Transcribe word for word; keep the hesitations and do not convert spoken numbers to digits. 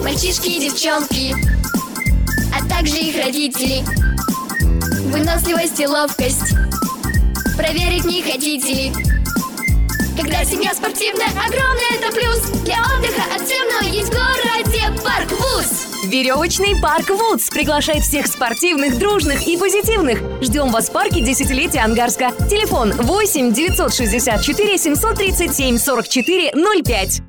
мальчишки и девчонки, а также их родители. Выносливость и ловкость проверить не хотите ли? Когда семья спортивная, огромный это плюс. Для отдыха активного есть в городе Парк Вудс. Веревочный парк Вудс приглашает всех спортивных, дружных и позитивных. Ждем вас в парке десятилетия Ангарска. Телефон восемь девятьсот шестьдесят четыре семьсот тридцать семь сорок четыре ноль пять.